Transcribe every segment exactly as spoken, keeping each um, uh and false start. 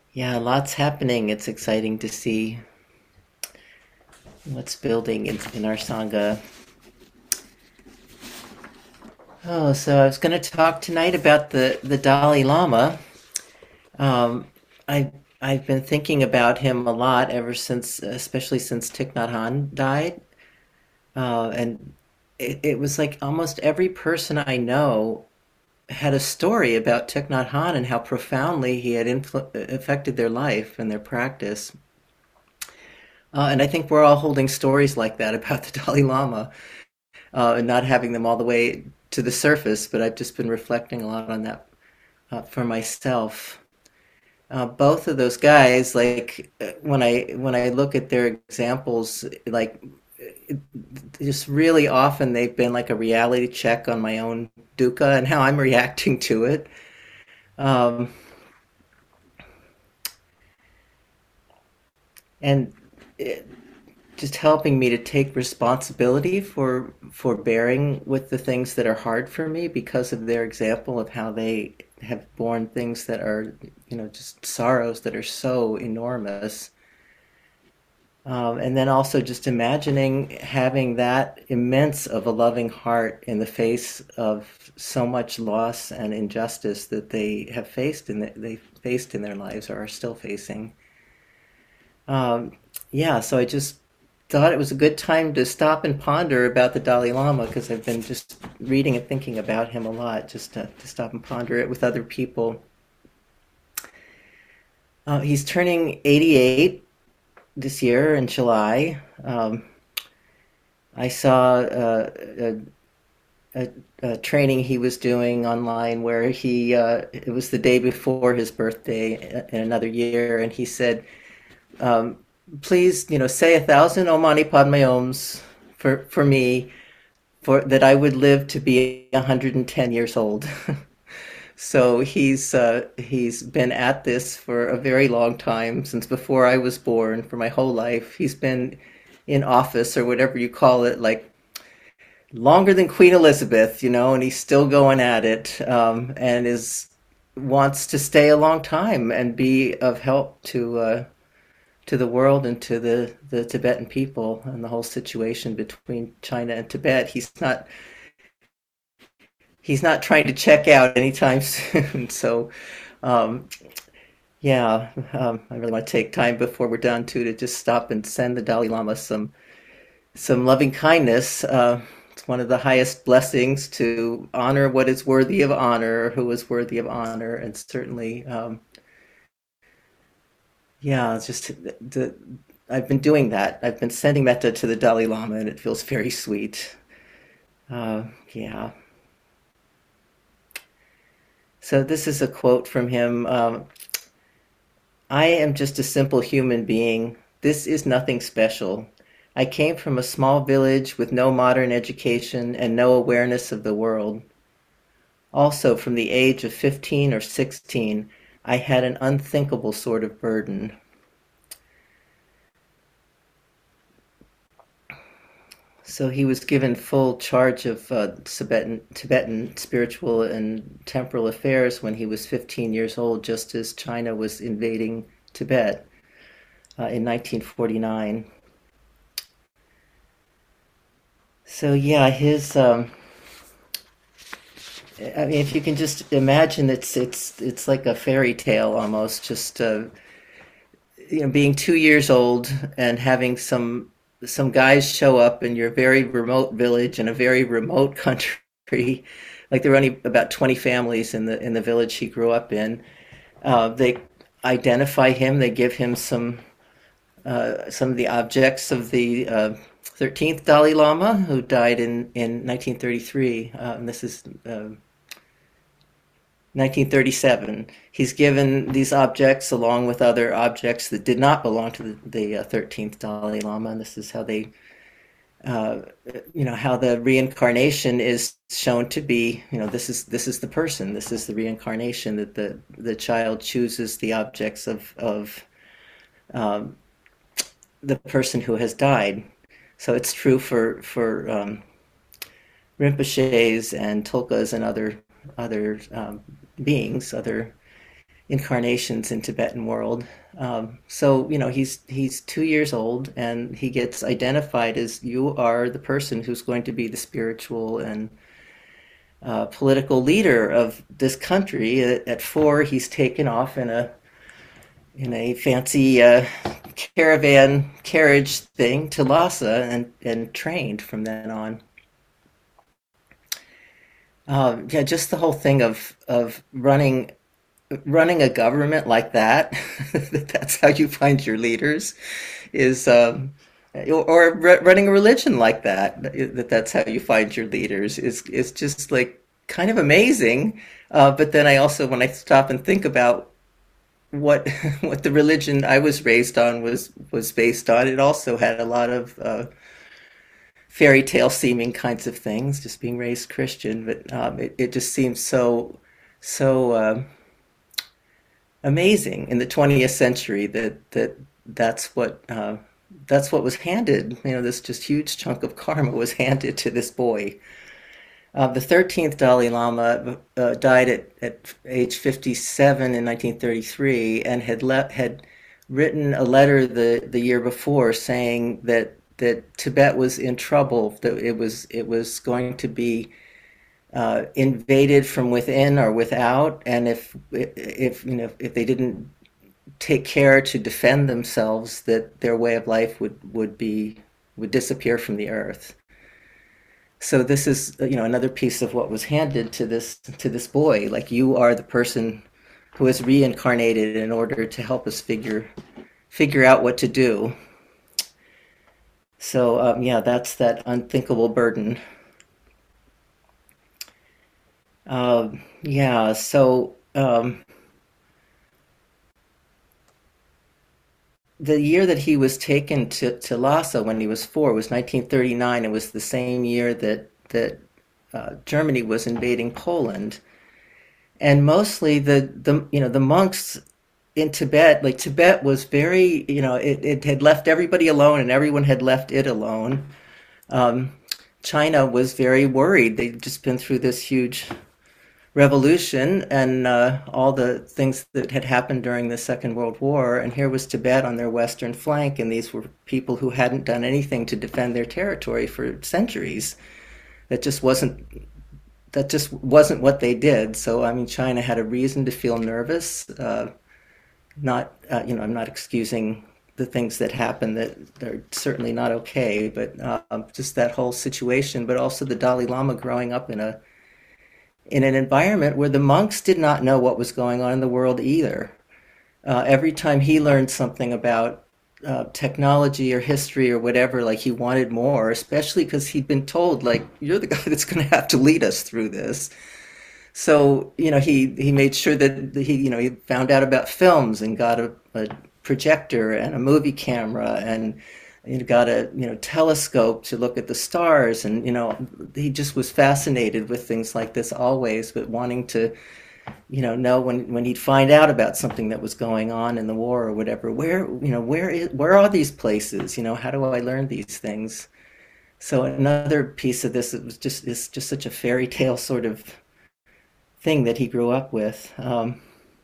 Yeah, lots happening. It's exciting to see what's building in, in our Sangha. Oh, so I was going to talk tonight about the, the Dalai Lama. Um, I, I've been thinking about him a lot ever since, especially since Thich Nhat Hanh died. Uh, and it, it was like almost every person I know had a story about Thich Nhat Hanh and how profoundly he had influ- affected their life and their practice. Uh, and I think we're all holding stories like that about the Dalai Lama. Uh, and not having them all the way to the surface, but I've just been reflecting a lot on that uh, for myself. Uh, both of those guys, like uh, when I when I look at their examples, like it, just really often they've been like a reality check on my own dukkha and how I'm reacting to it. Um, and it, just helping me to take responsibility for for bearing with the things that are hard for me because of their example of how they have borne things that are, you know, just sorrows that are so enormous. Um, and then also just imagining having that immense of a loving heart in the face of so much loss and injustice that they have faced and they faced in their lives or are still facing. Um, yeah, so I just thought it was a good time to stop and ponder about the Dalai Lama because I've been just reading and thinking about him a lot, just to, to stop and ponder it with other people. Uh, he's turning eighty-eight this year in July. Um, I saw uh, a, a, a training he was doing online where he, uh, it was the day before his birthday in another year, and he said, um, please, you know, say a thousand Om Mani Padme Oms for for me, for that I would live to be one hundred ten years old. So he's uh, he's been at this for a very long time, since before I was born, for my whole life. He's been in office or whatever you call it, like longer than Queen Elizabeth, you know, and he's still going at it, um, and is wants to stay a long time and be of help to uh, to the world and to the, the Tibetan people and the whole situation between China and Tibet. He's not he's not trying to check out anytime soon. So um, yeah, um, I really want to take time before we're done too to just stop and send the Dalai Lama some some loving kindness. Uh, it's one of the highest blessings to honor what is worthy of honor, or who is worthy of honor, and certainly, um, yeah, it's just the, the I've been doing that. I've been sending metta to the Dalai Lama, and it feels very sweet. Uh, yeah. So this is a quote from him. Um, I am just a simple human being. This is nothing special. I came from a small village with no modern education and no awareness of the world. Also, from the age of fifteen or sixteen, I had an unthinkable sort of burden. So he was given full charge of uh, Tibetan, Tibetan spiritual and temporal affairs when he was fifteen years old, just as China was invading Tibet uh, in nineteen forty-nine. So yeah, his. Um, I mean, if you can just imagine, it's it's it's like a fairy tale almost. Just uh, you know, being two years old and having some some guys show up in your very remote village in a very remote country. Like there were only about twenty families in the in the village he grew up in. Uh, they identify him. They give him some uh, some of the objects of the uh, thirteenth Dalai Lama, who died in in nineteen thirty-three. Uh, and this is uh, nineteen thirty-seven. He's given these objects along with other objects that did not belong to the, the uh, thirteenth Dalai Lama, and this is how they, uh, you know, how the reincarnation is shown to be. You know, this is this is the person. This is the reincarnation that the the child chooses the objects of of um, the person who has died. So it's true for for um, Rinpoches and Tulkas and other other um, beings, other incarnations in Tibetan world. Um, so you know he's he's two years old, and he gets identified as you are the person who's going to be the spiritual and uh, political leader of this country. At, at four, he's taken off in a in a fancy uh, caravan carriage thing to Lhasa and and trained from then on. Um, yeah, just the whole thing of of running running a government like that, that's how you find your leaders, is um, or running a religion like that, that that's how you find your leaders, is is just like kind of amazing. Uh, but then I also, when I stop and think about what what the religion I was raised on was was based on, it also had a lot of uh, fairy tale seeming kinds of things, just being raised Christian. But um, it, it just seems so so. Um, amazing in the twentieth century that that that's what uh, that's what was handed. You know, this just huge chunk of karma was handed to this boy. Uh, the thirteenth Dalai Lama uh, died at, at age fifty-seven in nineteen thirty-three, and had le- had written a letter the, the year before saying that that Tibet was in trouble, that it was it was going to be uh, invaded from within or without, and if if you know if they didn't take care to defend themselves, that their way of life would would be would disappear from the earth. So this is you know another piece of what was handed to this to this boy. Like, you are the person who is reincarnated in order to help us figure figure out what to do. So um, yeah, that's that unthinkable burden. Um, yeah, so um, the year that he was taken to, to Lhasa when he was four was nineteen thirty-nine. It was the same year that that uh, Germany was invading Poland, and mostly the the you know the monks in Tibet, like Tibet was very you know it, it had left everybody alone, and everyone had left it alone. Um, China was very worried. They'd just been through this huge revolution and uh, all the things that had happened during the Second World War. And here was Tibet on their western flank, and these were people who hadn't done anything to defend their territory for centuries. That just wasn't that just wasn't what they did. So I mean, China had a reason to feel nervous. Uh, not uh, you know, I'm not excusing the things that happened that are certainly not okay, but uh, just that whole situation. But also the Dalai Lama growing up in a in an environment where the monks did not know what was going on in the world either. Uh, every time he learned something about uh, technology or history or whatever, like, he wanted more, especially because he'd been told, like, you're the guy that's going to have to lead us through this. So, you know, he, he made sure that he, you know, he found out about films and got a, a projector and a movie camera, and you know, got a you know telescope to look at the stars, and you know he just was fascinated with things like this always, but wanting to you know know when when he'd find out about something that was going on in the war or whatever, where you know where is where are these places, you know how do I learn these things? So another piece of this, it was just is just such a fairy tale sort of thing that he grew up with. Um,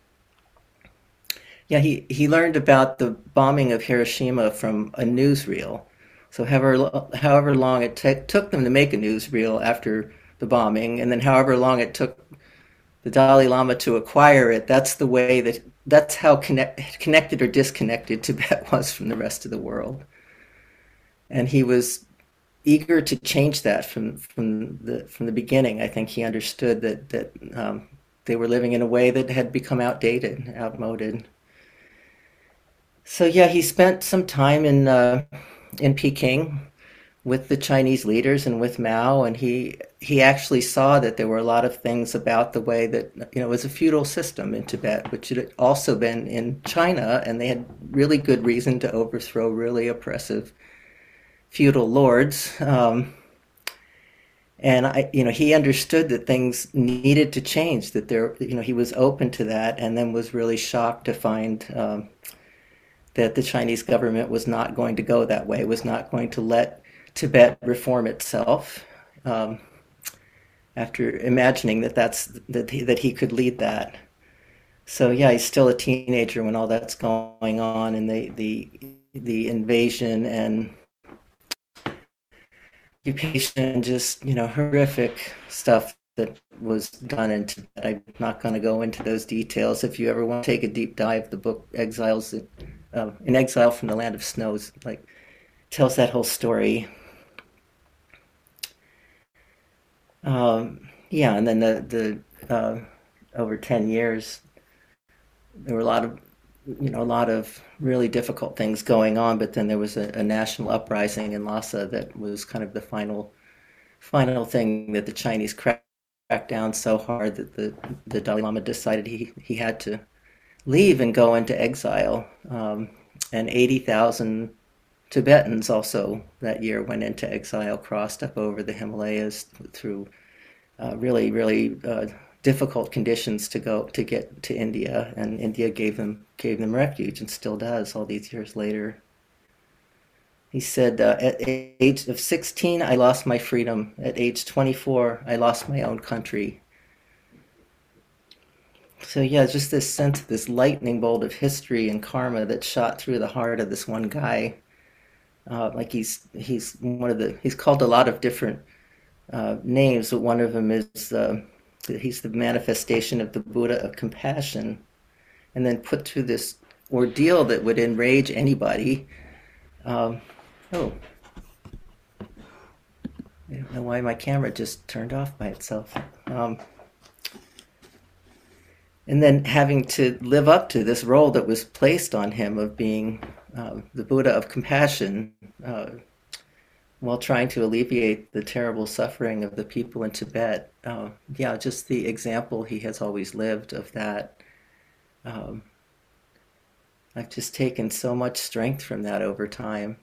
Yeah, he, he learned about the bombing of Hiroshima from a newsreel. So however however long it t- took them to make a newsreel after the bombing, and then however long it took the Dalai Lama to acquire it, that's the way that that's how connect, connected or disconnected Tibet was from the rest of the world. And he was eager to change that from from the from the beginning. I think he understood that that um, they were living in a way that had become outdated, outmoded. So yeah, he spent some time in uh, in Peking with the Chinese leaders and with Mao, and he he actually saw that there were a lot of things about the way that you know it was a feudal system in Tibet, which had also been in China, and they had really good reason to overthrow really oppressive feudal lords. Um, and I, you know, he understood that things needed to change. That there, you know, he was open to that, and then was really shocked to find um, that the Chinese government was not going to go that way, was not going to let Tibet reform itself. Um, after imagining that that's that he, that he could lead that. So yeah, he's still a teenager when all that's going on, and the the the invasion and occupation, just you know, horrific stuff that was done in Tibet. I'm not going to go into those details. If you ever want to take a deep dive, the book "Exiles uh, in Exile from the Land of Snows" like tells that whole story. Um, yeah, and then the the uh, over ten years, there were a lot of you know a lot of really difficult things going on, but then there was a, a national uprising in Lhasa that was kind of the final final thing that the Chinese cracked down so hard that the the Dalai Lama decided he he had to leave and go into exile. Um, and eighty thousand Tibetans also that year went into exile, crossed up over the Himalayas through uh, really, really uh, difficult conditions to go to get to India, and India gave them gave them refuge and still does all these years later. He said, uh, at age of sixteen, I lost my freedom. At age twenty-four, I lost my own country. So yeah, just this sense of this lightning bolt of history and karma that shot through the heart of this one guy. Uh, like he's he's one of the he's called a lot of different uh, names, but one of them is uh, he's the manifestation of the Buddha of compassion, and then put through this ordeal that would enrage anybody. Um, oh, I don't know why my camera just turned off by itself. Um, and then having to live up to this role that was placed on him of being uh, the Buddha of compassion, uh, while trying to alleviate the terrible suffering of the people in Tibet. Uh, yeah, just the example he has always lived of that. Um, I've just taken so much strength from that over time.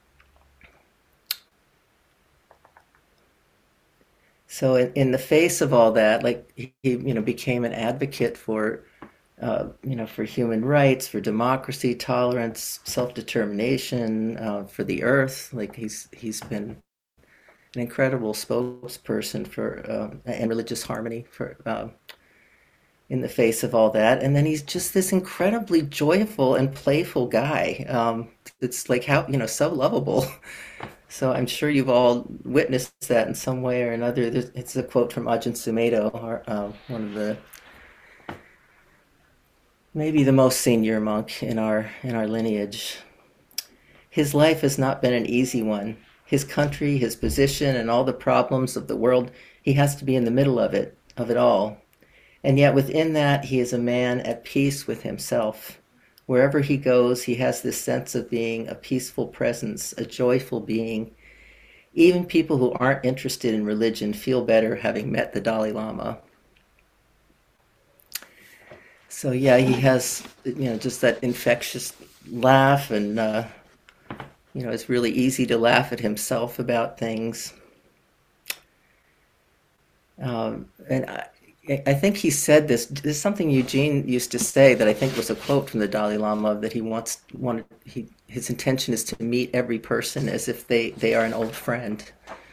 So in, in the face of all that, like he, you know, became an advocate for, uh, you know, for human rights, for democracy, tolerance, self-determination, uh, for the earth. Like he's he's been an incredible spokesperson for uh, and religious harmony for uh, in the face of all that. And then he's just this incredibly joyful and playful guy. Um, it's like how you know so lovable. So I'm sure you've all witnessed that in some way or another. There's, it's a quote from Ajahn Sumedho, or, uh, one of the maybe the most senior monk in our in our lineage. His life has not been an easy one. His country, his position, and all the problems of the world, he has to be in the middle of it, of it all. And yet within that, he is a man at peace with himself. Wherever he goes, he has this sense of being a peaceful presence, a joyful being. Even people who aren't interested in religion feel better having met the Dalai Lama. So yeah, he has you know just that infectious laugh, and uh, you know it's really easy to laugh at himself about things. Um, and I, I think he said this. This is something Eugene used to say that I think was a quote from the Dalai Lama, that he wants wanted he his intention is to meet every person as if they they are an old friend,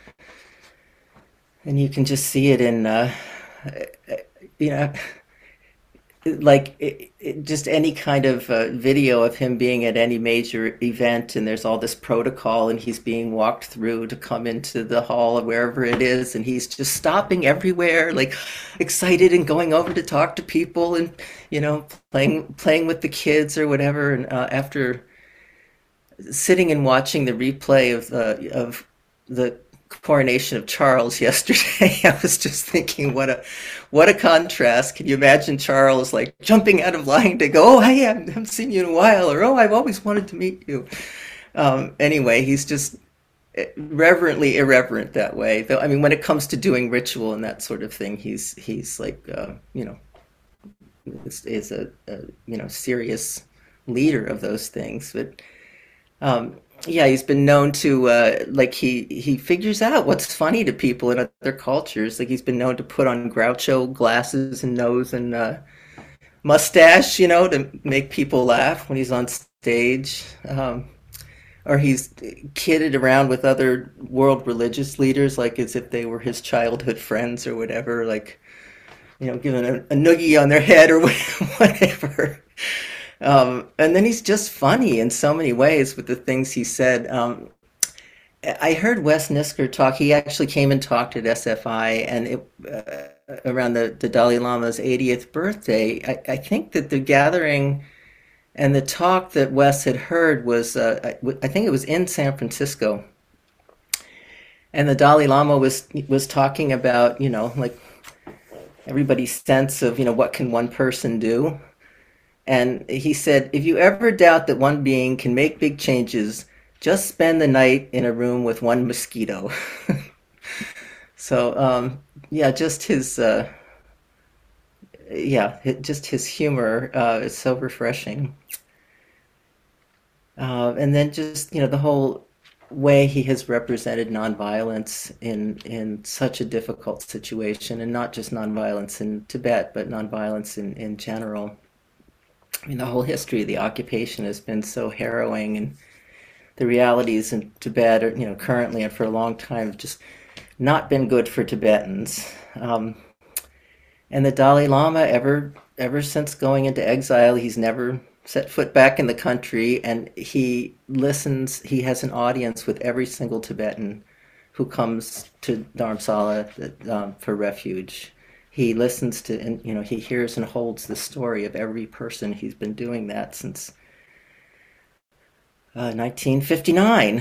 and you can just see it in uh, you know like it, it, just any kind of uh, video of him being at any major event, and there's all this protocol and he's being walked through to come into the hall or wherever it is, and he's just stopping everywhere like excited and going over to talk to people, and you know playing playing with the kids or whatever. And uh, after sitting and watching the replay of the of the coronation of Charles yesterday, I was just thinking, what a what a contrast. Can you imagine Charles like jumping out of line to go, oh hey, I haven't seen you in a while, or oh, I've always wanted to meet you. Um, anyway, he's just reverently irreverent that way. Though I mean, when it comes to doing ritual and that sort of thing, he's he's like uh, you know is, is a, a you know serious leader of those things, but um, yeah, he's been known to uh, like he he figures out what's funny to people in other cultures. Like he's been known to put on Groucho glasses and nose and uh, mustache, you know, to make people laugh when he's on stage. Um, or he's kidded around with other world religious leaders, like as if they were his childhood friends or whatever. Like you know, giving a, a noogie on their head or whatever. Um, and then he's just funny in so many ways with the things he said. Um, I heard Wes Nisker talk. He actually came and talked at S F I, and it uh, around the, the Dalai Lama's eightieth birthday. I, I think that the gathering and the talk that Wes had heard was, uh, I, I think it was in San Francisco, and the Dalai Lama was was talking about, you know, like everybody's sense of, you know, what can one person do. And he said, if you ever doubt that one being can make big changes, just spend the night in a room with one mosquito. So, um, yeah, just his, uh, yeah, just his humor uh, is so refreshing. Uh, and then just, you know, the whole way he has represented nonviolence in in such a difficult situation, and not just nonviolence in Tibet, but nonviolence in, in general. I mean, the whole history of the occupation has been so harrowing, and the realities in Tibet are, you know, currently and for a long time have just not been good for Tibetans. Um, and the Dalai Lama, ever ever since going into exile, he's never set foot back in the country, and he listens. He has an audience with every single Tibetan who comes to Dharamsala um, for refuge. He listens to, and you know, he hears and holds the story of every person. He's been doing that since uh, nineteen fifty-nine.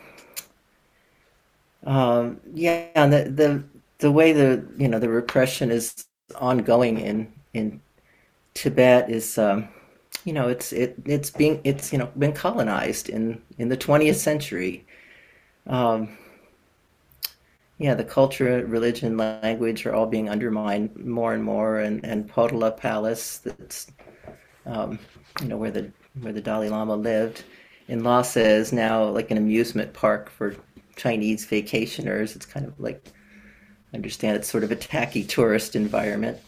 Um, yeah, and the, the the way the you know the repression is ongoing in in Tibet is, um, you know, it's it it's being it's you know been colonized in in the twentieth century. Um, yeah, the culture, religion, language are all being undermined more and more, and and Potala Palace, that's um, you know where the where the Dalai Lama lived in Lhasa, is now like an amusement park for Chinese vacationers. It's kind of like, I understand it's sort of a tacky tourist environment.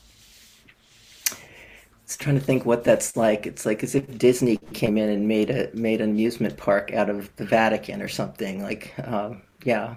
It's trying to think what that's like. It's like as if Disney came in and made a made an amusement park out of the Vatican or something. Like, um, yeah,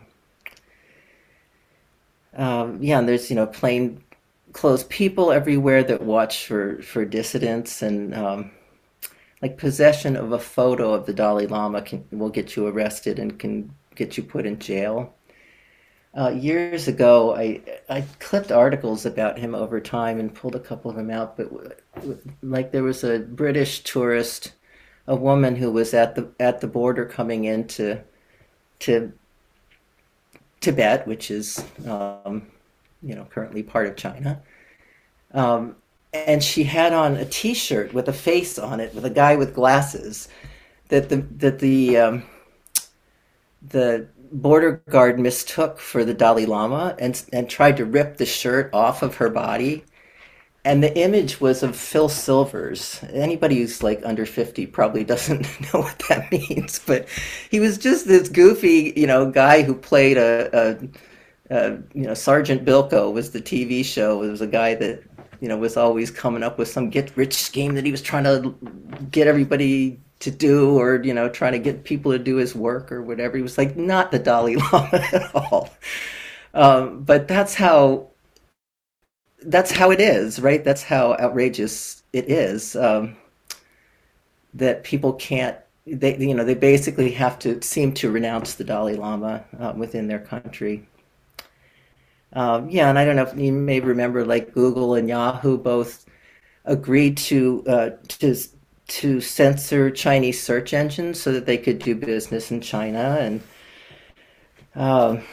um, yeah. And there's, you know, plain clothes people everywhere that watch for for dissidents, and um, like possession of a photo of the Dalai Lama can will get you arrested and can get you put in jail. Uh, years ago, I I clipped articles about him over time and pulled a couple of them out. But like there was a British tourist, a woman who was at the at the border coming into to Tibet, which is um, you know currently part of China. Um, and she had on a T-shirt with a face on it with a guy with glasses that the that the um, the border guard mistook for the Dalai Lama, and and tried to rip the shirt off of her body. And the image was of Phil Silvers. Anybody who's like under fifty probably doesn't know what that means, but he was just this goofy, you know, guy who played a, a, a you know, Sergeant Bilko was the T V show. It was a guy that, you know, was always coming up with some get rich scheme that he was trying to get everybody to do, or you know trying to get people to do his work or whatever. He was like not the Dalai Lama at all. Um, but that's how that's how it is, right? That's how outrageous it is, um, that people can't, they you know they basically have to seem to renounce the Dalai Lama uh, within their country. Um, yeah, and I don't know if you may remember, like Google and Yahoo both agreed to uh, to to censor Chinese search engines so that they could do business in China, and um,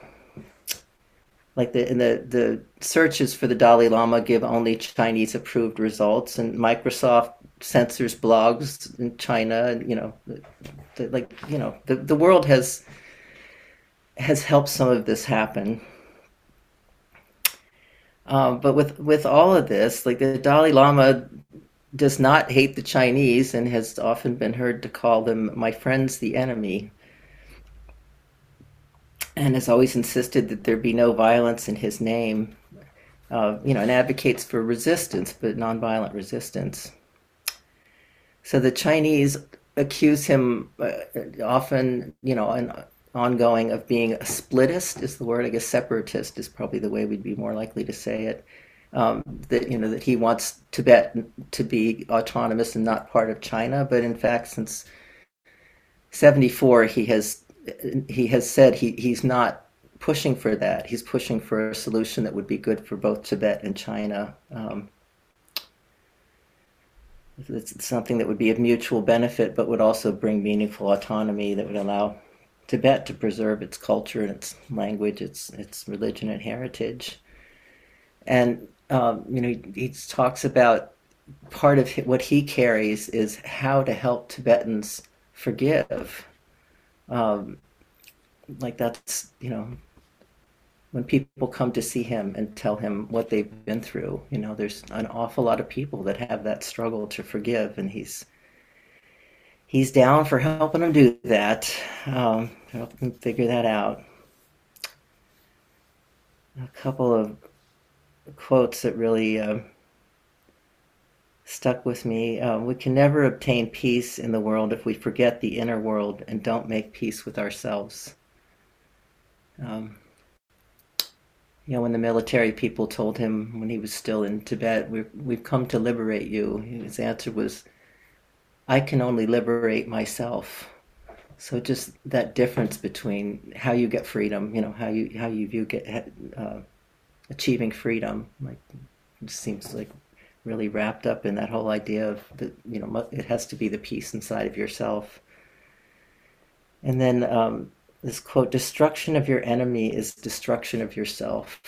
like the in the the searches for the Dalai Lama give only Chinese approved results, and Microsoft censors blogs in China, and you know, the, the, like you know, the the world has has helped some of this happen. Um, but with with all of this, like the Dalai Lama does not hate the Chinese and has often been heard to call them my friends, the enemy, and has always insisted that there be no violence in his name. Uh, you know, and advocates for resistance, but nonviolent resistance. So the Chinese accuse him uh, often, you know, and ongoing, of being a splittist is the word. I guess separatist is probably the way we'd be more likely to say it. um, that you know that he wants Tibet to be autonomous and not part of China. But in fact, since seventy-four, he has he has said he, he's not pushing for that. He's pushing for a solution that would be good for both Tibet and China. Um, it's something that would be of mutual benefit, but would also bring meaningful autonomy that would allow Tibet to preserve its culture and its language, its its religion and heritage. And um, you know, he, he talks about part of what he carries is how to help Tibetans forgive. Um, like that's you know when people come to see him and tell him what they've been through, you know, there's an awful lot of people that have that struggle to forgive, and he's he's down for helping them do that, um, help them figure that out. A couple of quotes that really uh, stuck with me. Uh, we can never obtain peace in the world if we forget the inner world and don't make peace with ourselves. Um, you know, when the military people told him when he was still in Tibet, we've, we've come to liberate you, his answer was, I can only liberate myself. So just that difference between how you get freedom, you know, how you how you view get uh, achieving freedom, like it seems like really wrapped up in that whole idea of the you know it has to be the peace inside of yourself. And then um, this quote: "Destruction of your enemy is destruction of yourself."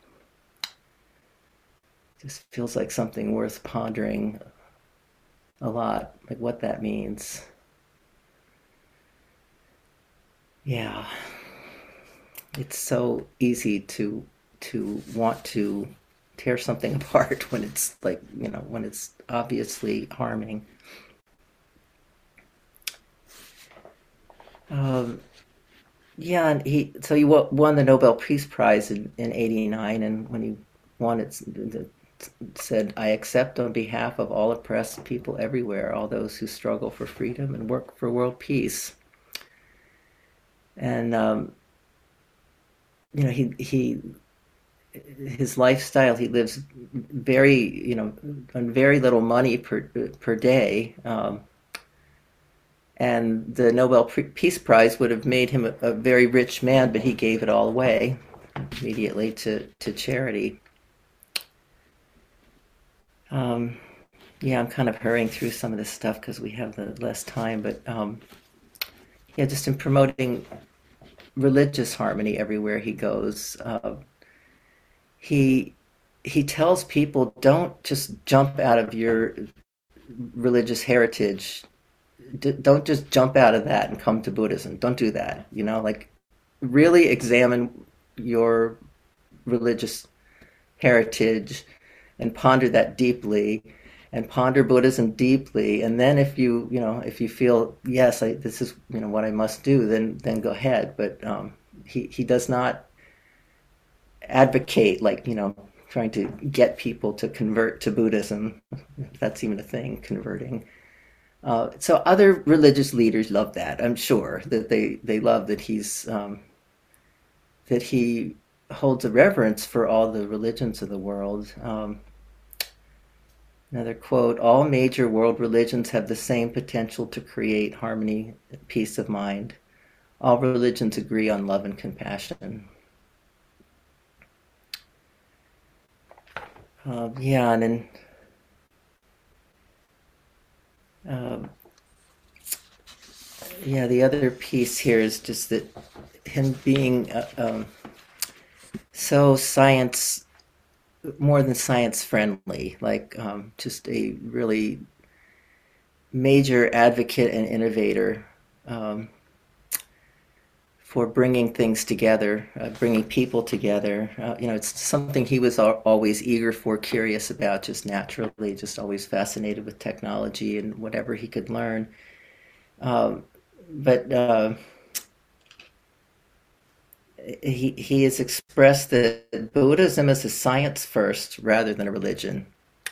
Just feels like something worth pondering a lot, like what that means. Yeah, it's so easy to to want to tear something apart when it's like you know when it's obviously harming. Um, yeah, and he so he won the Nobel Peace Prize in, in eighty-nine, and when he won it, it said, "I accept on behalf of all oppressed people everywhere, all those who struggle for freedom and work for world peace." And um, you know, he he his lifestyle, he lives very you know on very little money per per day. Um, and the Nobel Peace Prize would have made him a, a very rich man, but he gave it all away immediately to, to charity. Um, yeah, I'm kind of hurrying through some of this stuff because we have the less time, but um, yeah, just in promoting religious harmony everywhere he goes, uh, he he tells people don't just jump out of your religious heritage. D- don't just jump out of that and come to Buddhism. Don't do that. You know, like really examine your religious heritage and ponder that deeply and ponder Buddhism deeply. And then if you, you know, if you feel, yes, I, this is, you know, what I must do, then, then go ahead. But um, he, he does not advocate like, you know, trying to get people to convert to Buddhism, if that's even a thing, converting. Uh, so other religious leaders love that. I'm sure that they, they love that he's um, that he holds a reverence for all the religions of the world. Um, another quote: "All major world religions have the same potential to create harmony, peace of mind. All religions agree on love and compassion." Uh, yeah, and then um, yeah, the other piece here is just that him being uh, um, so science more than science friendly, like um, just a really major advocate and innovator um, for bringing things together, uh, bringing people together. Uh, you know, it's something he was al- always eager for, curious about, just naturally, just always fascinated with technology and whatever he could learn. Um, but uh, he he has expressed that Buddhism is a science first rather than a religion.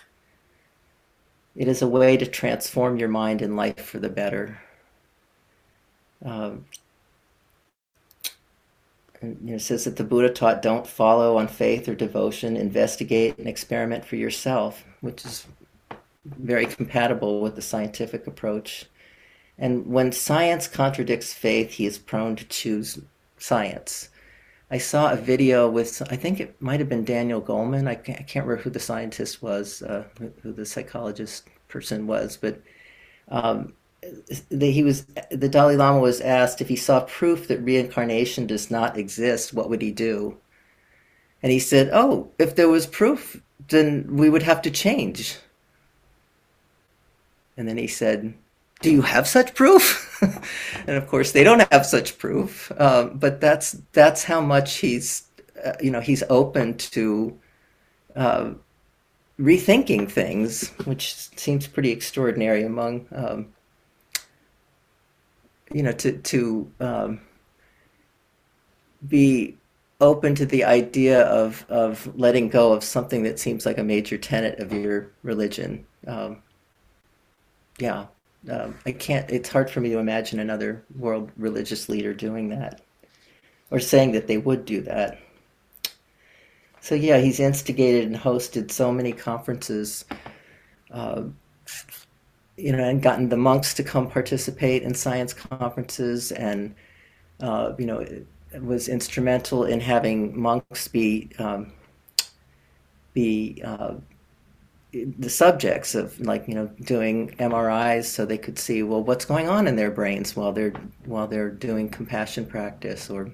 It is a way to transform your mind and life for the better. Um, and, you know, says that the Buddha taught, don't follow on faith or devotion, investigate and experiment for yourself, which is very compatible with the scientific approach. And when science contradicts faith, he is prone to choose science. I saw a video with, I think it might have been Daniel Goleman. I can't, I can't remember who the scientist was, uh, who the psychologist person was, but um, the, he was, the Dalai Lama was asked if he saw proof that reincarnation does not exist, what would he do? And he said, oh, if there was proof, then we would have to change. And then he said, do you have such proof? And of course, they don't have such proof. Um, but that's that's how much he's, uh, you know, he's open to uh, rethinking things, which seems pretty extraordinary among, um, you know, to to um, be open to the idea of of letting go of something that seems like a major tenet of your religion. Um, yeah. Um, I can't, it's hard for me to imagine another world religious leader doing that or saying that they would do that. So, yeah, he's instigated and hosted so many conferences, uh, you know, and gotten the monks to come participate in science conferences, and, uh, you know, it was instrumental in having monks be, um, be, uh, the subjects of, like, you know, doing M R Is so they could see, well, what's going on in their brains while they're while they're doing compassion practice, or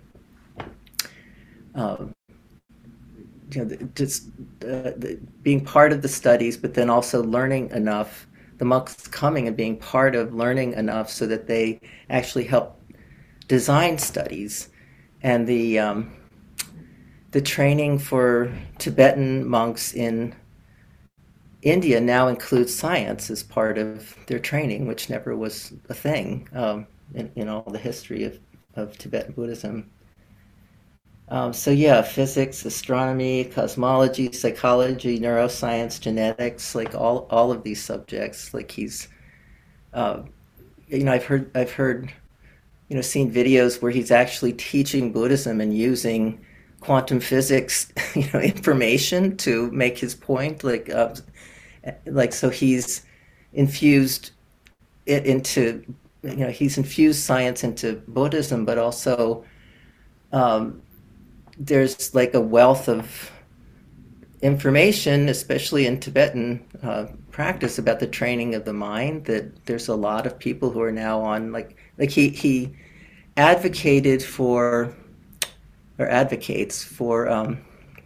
uh, you know, just uh, the, being part of the studies, but then also learning enough, the monks coming and being part of learning enough so that they actually help design studies. And the um, the training for Tibetan monks in India now includes science as part of their training, which never was a thing um, in, in all the history of, of Tibetan Buddhism. Um, so yeah, physics, astronomy, cosmology, psychology, neuroscience, genetics, like all, all of these subjects. Like he's, uh, you know, I've heard, I've heard, you know, seen videos where he's actually teaching Buddhism and using quantum physics, you know, information to make his point. Like, uh, like so he's infused it into, you know, he's infused science into Buddhism, but also um, there's like a wealth of information, especially in Tibetan uh, practice, about the training of the mind. That there's a lot of people who are now on, like, like he he advocated for, or advocates for um,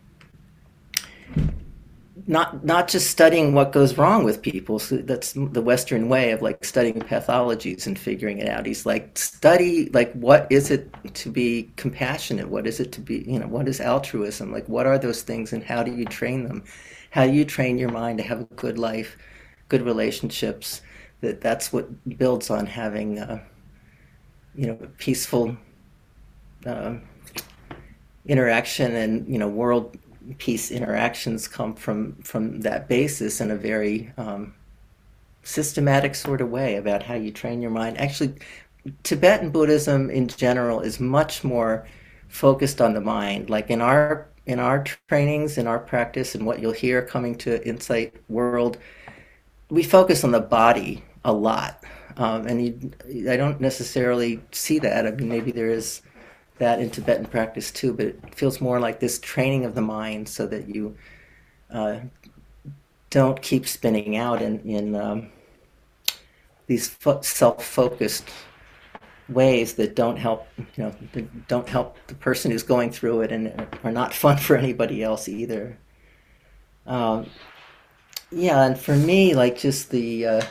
not not just studying what goes wrong with people. So that's the Western way of like studying pathologies and figuring it out. He's like, study, like, what is it to be compassionate? What is it to be, you know, what is altruism? Like, what are those things and how do you train them? How do you train your mind to have a good life, good relationships? That that's what builds on having, uh, you know, peaceful uh, interaction, and, you know, world peace interactions come from from that basis in a very um, systematic sort of way about how you train your mind. Actually, Tibetan Buddhism in general is much more focused on the mind. Like in our in our trainings, in our practice, and what you'll hear coming to Insight World, we focus on the body a lot, um, and you, I don't necessarily see that. I mean, maybe there is that in Tibetan practice too, but it feels more like this training of the mind so that you uh, don't keep spinning out in, in um, these fo- self-focused ways that don't help, you know, that don't help the person who's going through it, and are not fun for anybody else either. Um, yeah, and for me, like, just the uh,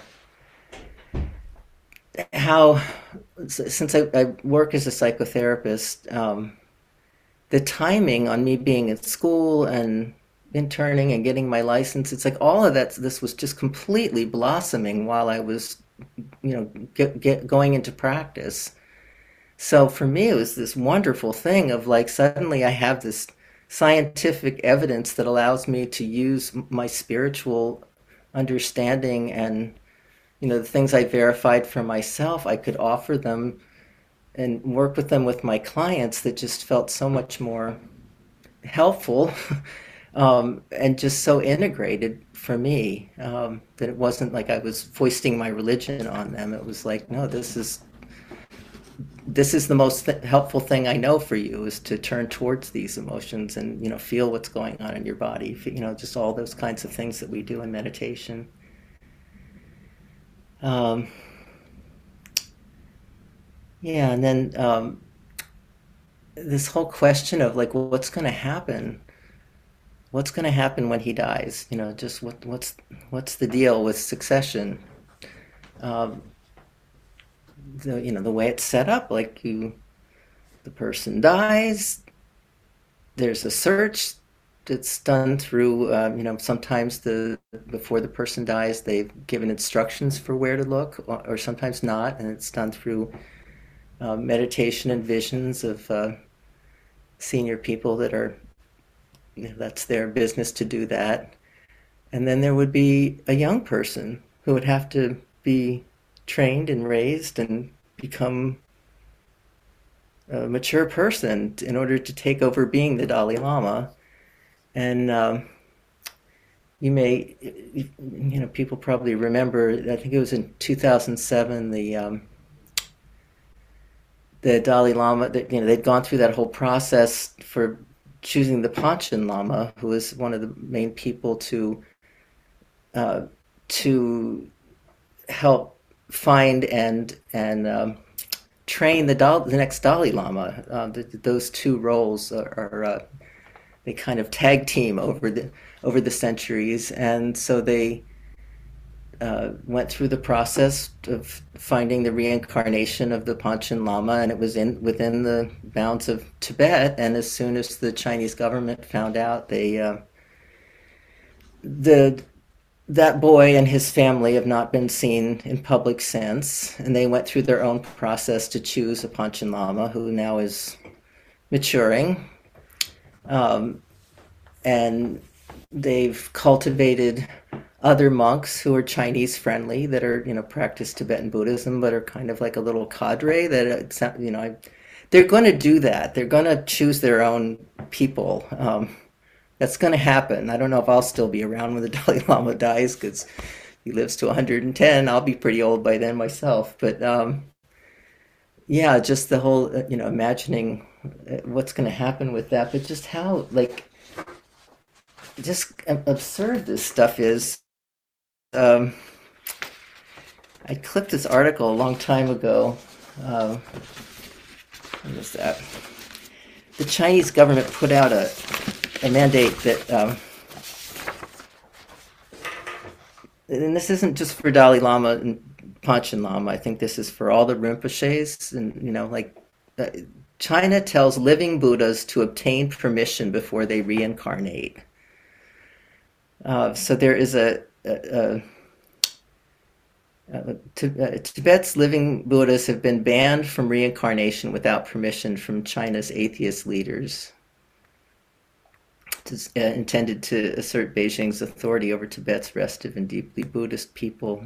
how, since I, I work as a psychotherapist, um, the timing on me being at school and interning and getting my license, it's like all of that, this was just completely blossoming while I was, you know, get, get going into practice. So for me, it was this wonderful thing of, like, suddenly I have this scientific evidence that allows me to use my spiritual understanding, and, you know, the things I verified for myself, I could offer them and work with them with my clients that just felt so much more helpful um, and just so integrated for me um, that it wasn't like I was foisting my religion on them. It was like, no, this is this is the most th- helpful thing I know for you is to turn towards these emotions and you know feel what's going on in your body. You know, just all those kinds of things that we do in meditation. Um, yeah, and then um, this whole question of like, well, what's going to happen? What's going to happen when he dies? You know, just what what's what's the deal with succession? Um, the you know the way it's set up, like you, the person dies. There's a search that's done through um, you know sometimes the before the person dies they've given instructions for where to look or, or sometimes not, and it's done through uh, meditation and visions of uh, senior people that are you know, that's their business to do that. And then there would be a young person who would have to be trained and raised and become a mature person in order to take over being the Dalai Lama. And um, you may, you know, people probably remember, I think it was in two thousand seven, the um, the Dalai Lama, that, you know, they'd gone through that whole process for choosing the Panchen Lama, who was one of the main people to uh, to help find and and um, train the Dal- the next Dalai Lama. Uh, the, those two roles are, are uh, they kind of tag team over the over the centuries, and so they uh, went through the process of finding the reincarnation of the Panchen Lama, and it was in within the bounds of Tibet. And as soon as the Chinese government found out, they uh, the that boy and his family have not been seen in public since, and they went through their own process to choose a Panchen Lama who now is maturing. Um, and they've cultivated other monks who are Chinese friendly that are, you know, practice Tibetan Buddhism, but are kind of like a little cadre that, uh, you know, they're going to do that. They're going to choose their own people. Um, that's going to happen. I don't know if I'll still be around when the Dalai Lama dies because he lives to one hundred ten. I'll be pretty old by then myself. But um, yeah, just the whole, uh, you know, imagining uh, what's going to happen with that, but just how, like, just absurd this stuff is. Um, I clipped this article a long time ago. Uh, what was that? The Chinese government put out a, a mandate that, um, and this isn't just for Dalai Lama and Panchen Lama. I think this is for all the Rinpoches, and you know, like uh, China tells living Buddhas to obtain permission before they reincarnate. Uh, so there is a, a, a Uh, uh, Tibet's living Buddhas have been banned from reincarnation without permission from China's atheist leaders, to, uh, intended to assert Beijing's authority over Tibet's restive and deeply Buddhist people.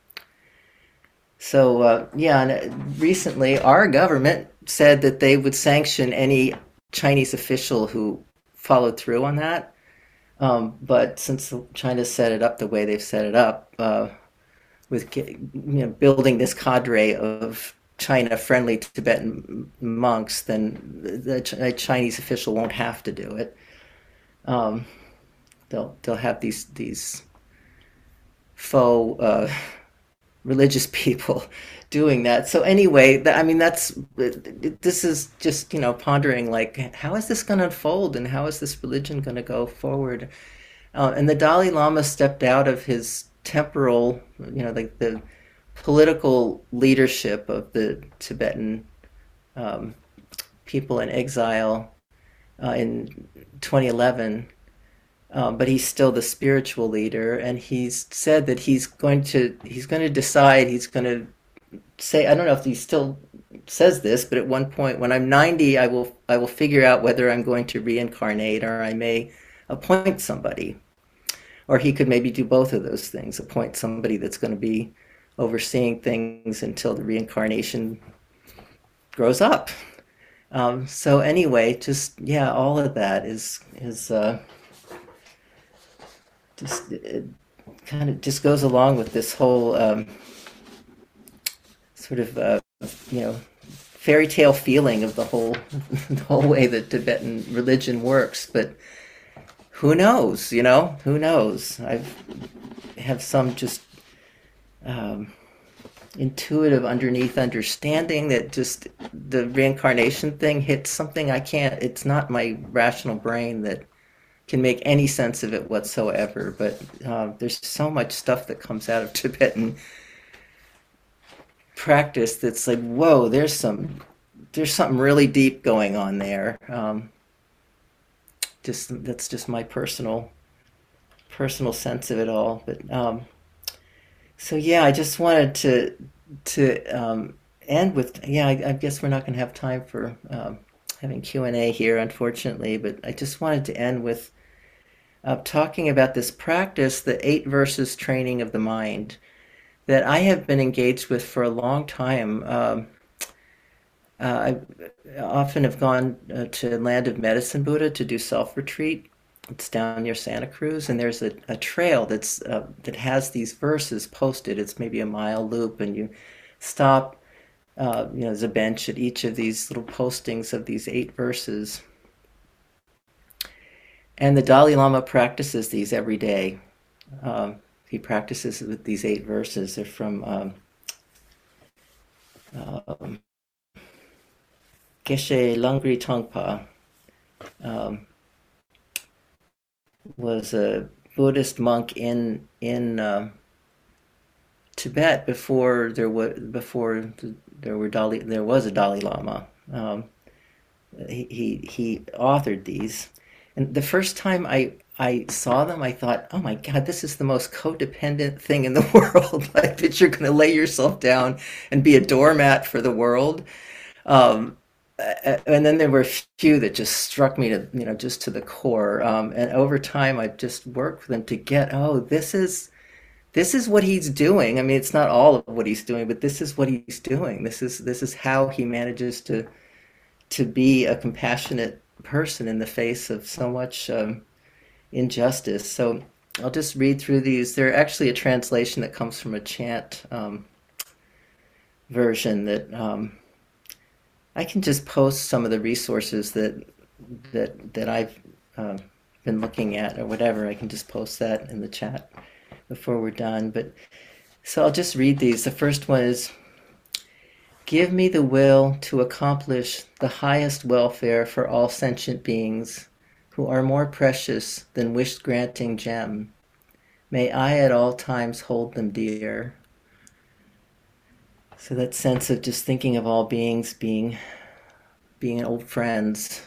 So, uh, yeah, and uh, recently our government said that they would sanction any Chinese official who followed through on that. Um, but since China set it up the way they've set it up, uh, with you know building this cadre of China-friendly Tibetan monks, then the Chinese official won't have to do it. Um, they'll they'll have these these faux uh, religious people doing that. So anyway, I mean that's this is just you know pondering like how is this going to unfold and how is this religion going to go forward? Uh, and the Dalai Lama stepped out of his temporal, you know, like the political leadership of the Tibetan um, people in exile uh, in twenty eleven. Um, but he's still the spiritual leader, and he's said that he's going to he's going to decide he's going to say I don't know if he still says this, but at one point when I'm ninety, I will I will figure out whether I'm going to reincarnate or I may appoint somebody. Or he could maybe do both of those things, appoint somebody that's going to be overseeing things until the reincarnation grows up. Um, so anyway, just yeah, all of that is is uh, just it kind of just goes along with this whole um, sort of uh, you know fairy tale feeling of the whole the whole way that Tibetan religion works. But who knows? You know, who knows? I have some just um, intuitive underneath understanding that just the reincarnation thing hits something I can't. It's not my rational brain that can make any sense of it whatsoever. But uh, there's so much stuff that comes out of Tibetan practice that's like, whoa, there's some there's something really deep going on there. Um, just that's just my personal personal sense of it all. But um, so yeah, I just wanted to to um, end with yeah. I, I guess we're not going to have time for um, having Q and A here, unfortunately. But I just wanted to end with uh, talking about this practice, the eight verses training of the mind, that I have been engaged with for a long time. Um, uh, I often have gone uh, to Land of Medicine Buddha to do self retreat. It's down near Santa Cruz, and there's a, a trail that's uh, that has these verses posted. It's maybe a mile loop, and you stop. Uh, you know, there's a bench at each of these little postings of these eight verses, and the Dalai Lama practices these every day. Um, he practices with these eight verses. They're from um, um, Geshe Langri Tongpa. Um, was a Buddhist monk in in uh, Tibet before there was before there were Dalai there was a Dalai Lama. Um, he, he he authored these, and the first time I I saw them, I thought, oh my God, this is the most codependent thing in the world. Like that you're going to lay yourself down and be a doormat for the world. Um, and then there were a few that just struck me to, you know, just to the core. Um, and over time, I've just worked with them to get, oh, this is this is what he's doing. I mean, it's not all of what he's doing, but this is what he's doing. This is this is how he manages to to be a compassionate person in the face of so much um, injustice. So I'll just read through these. They're actually a translation that comes from a chant um, version that. Um, I can just post some of the resources that that that I've uh, been looking at or whatever. I can just post that in the chat before we're done. But so I'll just read these. The first one is, give me the will to accomplish the highest welfare for all sentient beings who are more precious than wish-granting gem. May I at all times hold them dear. So that sense of just thinking of all beings being being old friends.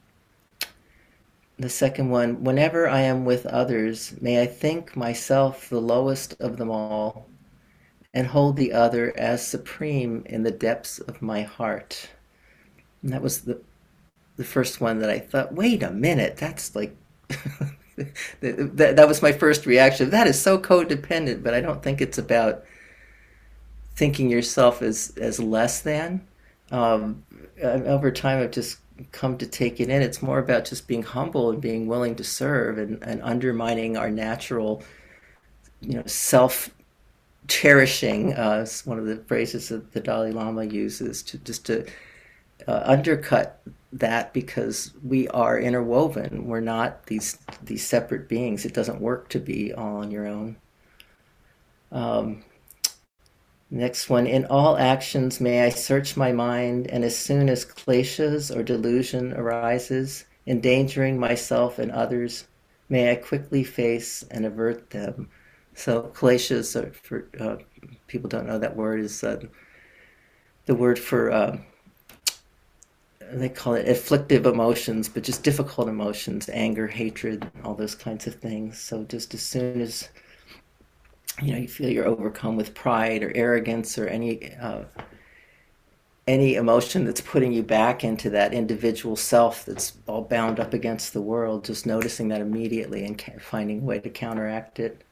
The second one, whenever I am with others, may I think myself the lowest of them all and hold the other as supreme in the depths of my heart. And that was the the first one that I thought, wait a minute, that's like that, that was my first reaction. That is so codependent, but I don't think it's about thinking yourself as as less than. Um, over time, I've just come to take it in. It's more about just being humble and being willing to serve and, and undermining our natural, you know, self cherishing. Uh, is one of the phrases that the Dalai Lama uses to just to uh, undercut that because we are interwoven. We're not these these separate beings. It doesn't work to be all on your own. Um, Next one, in all actions may I search my mind, and as soon as kleshas or delusion arises, endangering myself and others, may I quickly face and avert them. So kleshas, are for uh, people don't know that word, is uh, the word for, uh, they call it afflictive emotions, but just difficult emotions, anger, hatred, all those kinds of things. So just as soon as you know you feel you're overcome with pride or arrogance or any uh, any emotion that's putting you back into that individual self that's all bound up against the world, just noticing that immediately and finding a way to counteract it.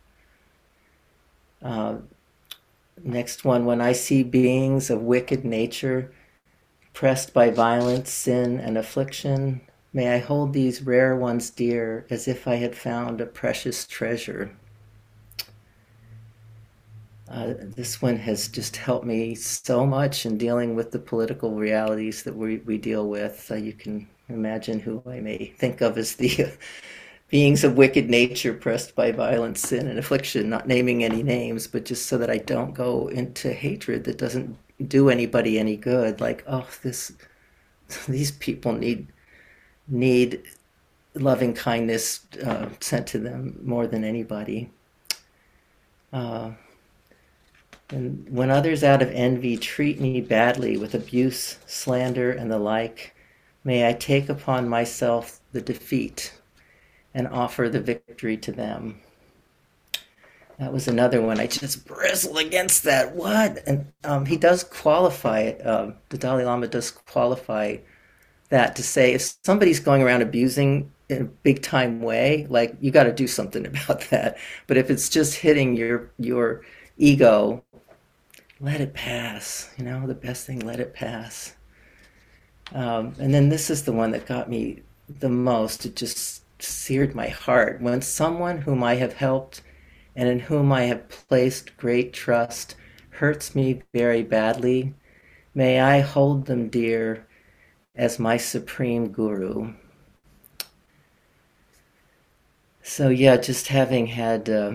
Uh, next one, when I see beings of wicked nature pressed by violence, sin, and affliction. May I hold these rare ones dear as if I had found a precious treasure. Uh, this one has just helped me so much in dealing with the political realities that we, we deal with. Uh, you can imagine who I may think of as the uh, beings of wicked nature pressed by violence, sin, and affliction, not naming any names, but just so that I don't go into hatred that doesn't do anybody any good. Like, oh, this these people need need loving kindness uh, sent to them more than anybody. Uh, and when others out of envy treat me badly with abuse, slander, and the like, may I take upon myself the defeat and offer the victory to them. That was another one. I just bristle against that. What? And um, he does qualify it. Um, the Dalai Lama does qualify that to say if somebody's going around abusing in a big time way, like you got to do something about that. But if it's just hitting your your ego, let it pass. You know, the best thing, let it pass. Um, and then this is the one that got me the most. It just seared my heart. When someone whom I have helped and in whom I have placed great trust hurts me very badly, may I hold them dear as my supreme guru. So yeah, just having had, uh,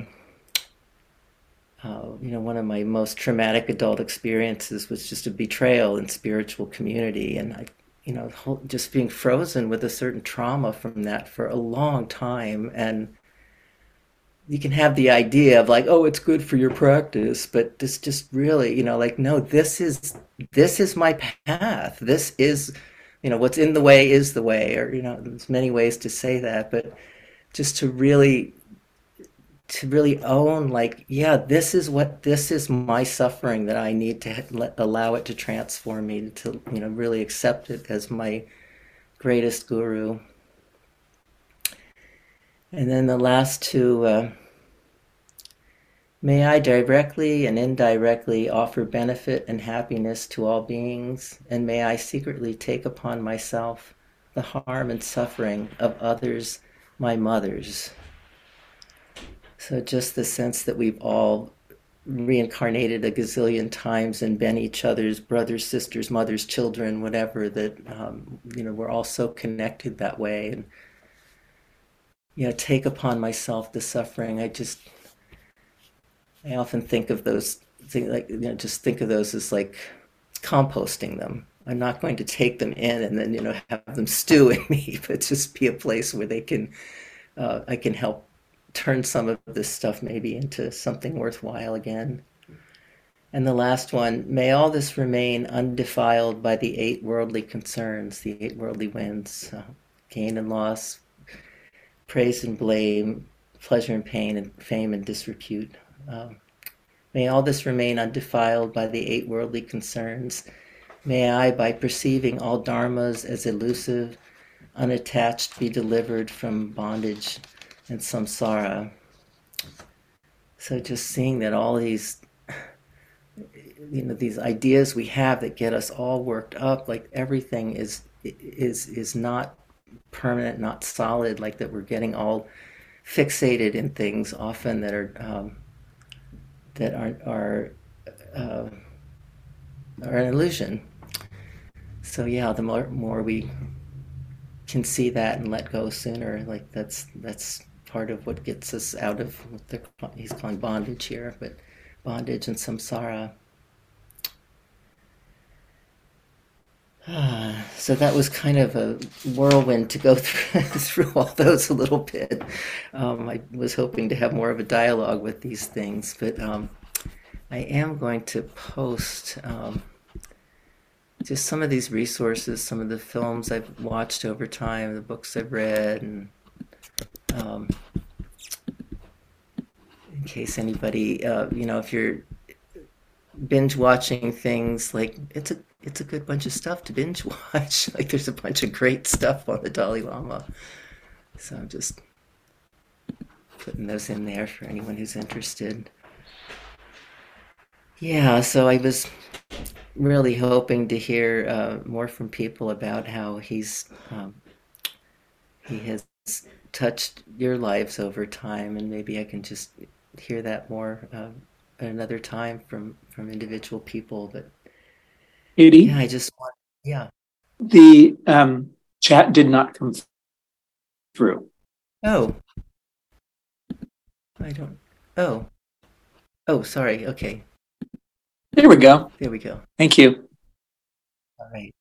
uh, you know, one of my most traumatic adult experiences was just a betrayal in spiritual community, and I, you know, just being frozen with a certain trauma from that for a long time. And you can have the idea of like, oh, it's good for your practice, but this just really, you know, like, no, this is this is my path. This is, you know, what's in the way is the way, or you know, there's many ways to say that, but just to really to really own like, yeah, this is what this is my suffering that I need to let, allow it to transform me to, you know, really accept it as my greatest guru. And then the last two, uh, may I directly and indirectly offer benefit and happiness to all beings, and may I secretly take upon myself the harm and suffering of others, my mothers. So just the sense that we've all reincarnated a gazillion times and been each other's brothers, sisters, mothers, children, whatever, that, um, you know, we're all so connected that way. And, you know, take upon myself the suffering. I just, I often think of those things like, you know, just think of those as like composting them. I'm not going to take them in and then, you know, have them stew in me, but just be a place where they can, uh, I can help turn some of this stuff maybe into something worthwhile again. And the last one, may all this remain undefiled by the eight worldly concerns, the eight worldly winds, uh, gain and loss, praise and blame, pleasure and pain, and fame and disrepute. Um, may all this remain undefiled by the eight worldly concerns. May I, by perceiving all dharmas as elusive, unattached, be delivered from bondage and samsara. So just seeing that all these, you know, these ideas we have that get us all worked up, like everything is is is not permanent, not solid, like that we're getting all fixated in things often that are um, that are are uh, are an illusion. So yeah, the more more we can see that and let go sooner, like that's that's part of what gets us out of what the, he's calling bondage here, but bondage and samsara. Ah, so that was kind of a whirlwind to go through, through all those a little bit. Um, I was hoping to have more of a dialogue with these things, but um, I am going to post um, just some of these resources, some of the films I've watched over time, the books I've read, and um, in case anybody, uh, you know, if you're binge watching things, like it's a it's a good bunch of stuff to binge watch. Like there's a bunch of great stuff on the Dalai Lama. So I'm just putting those in there for anyone who's interested. Yeah, so I was really hoping to hear uh, more from people about how he's um, he has touched your lives over time, and maybe I can just hear that more uh, at another time from from individual people. But Katie, yeah, I just want yeah. the um, chat did not come through. Oh, I don't. Oh, oh, sorry. Okay, There we go. there we go. Thank you. All right.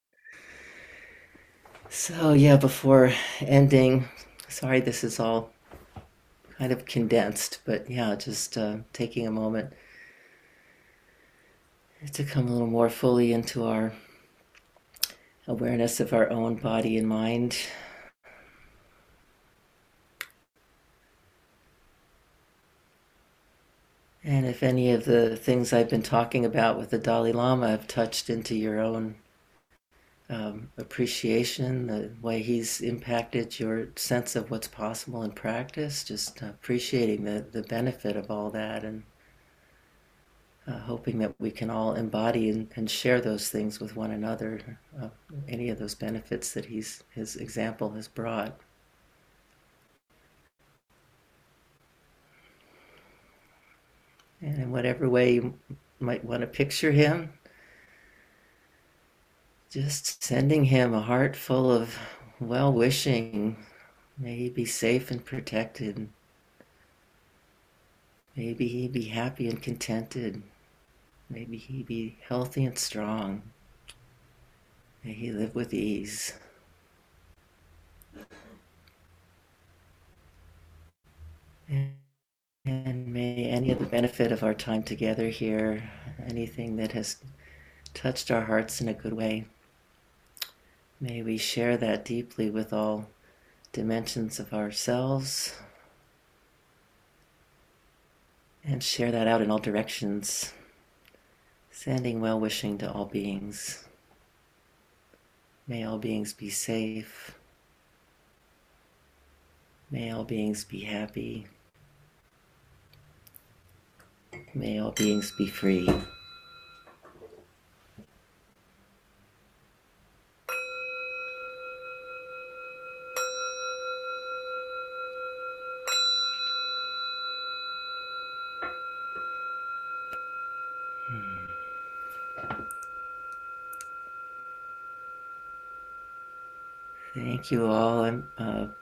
So yeah, before ending, sorry this is all kind of condensed, but yeah, just uh, taking a moment to come a little more fully into our awareness of our own body and mind. And if any of the things I've been talking about with the Dalai Lama have touched into your own um, appreciation, the way he's impacted your sense of what's possible in practice, just appreciating the, the benefit of all that, and uh, hoping that we can all embody and, and share those things with one another, uh, any of those benefits that he's his example has brought. And in whatever way you might want to picture him, just sending him a heart full of well wishing. May he be safe and protected. Maybe he be happy and contented. Maybe he be healthy and strong. May he live with ease. And, and may any of the benefit of our time together here, anything that has touched our hearts in a good way, may we share that deeply with all dimensions of ourselves and share that out in all directions, sending well wishing to all beings. May all beings be safe. May all beings be happy. May all beings be free. Thank you all. I'm uh,